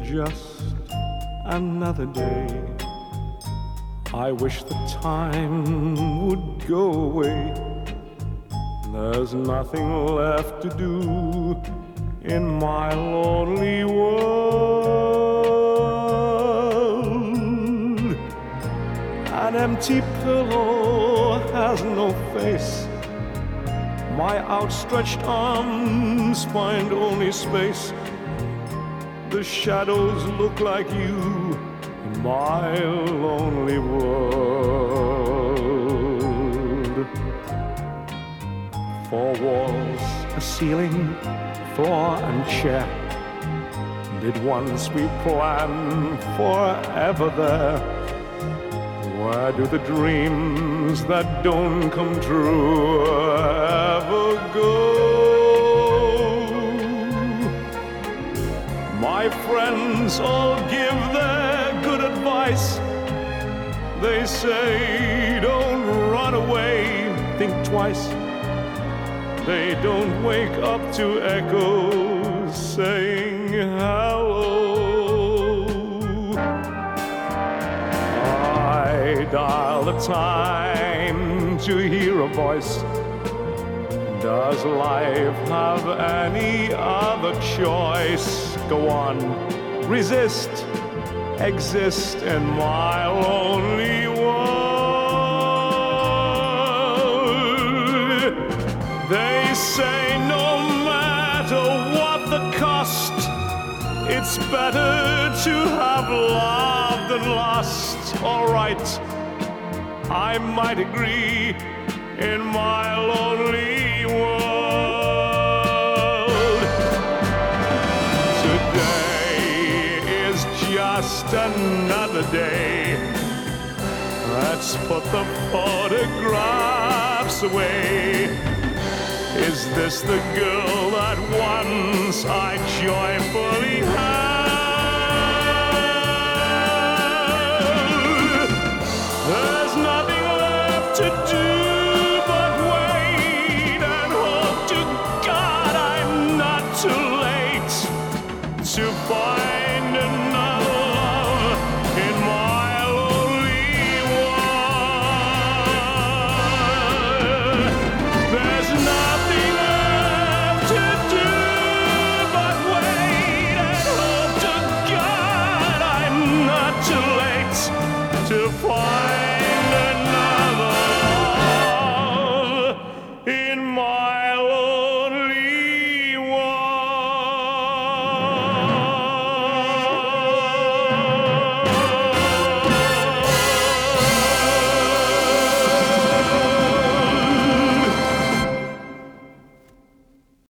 just another day. I wish the time would go away. There's nothing left to do in my lonely world. An empty pillow has no face. My outstretched arms find only space. The shadows look like you in my lonely world. Four walls, a ceiling, floor and chair. Did once we plan forever there? Where do the dreams that don't come true ever go? My friends all give their good advice. They say don't run away, think twice. They don't wake up to echoes saying hello. I dial the time to hear a voice. Does life have any other choice? Go on, resist, exist in my lonely world. They say no matter what the cost, it's better to have loved than lost. All right, I might agree in my lonely world. Today is just another day. Let's put the photographs away. Is this the girl that once I joyfully had? There's nothing left to do but wait and hope to God I'm not too late to find another love in my lonely world. There's nothing left to do but wait and hope to God I'm not too late to find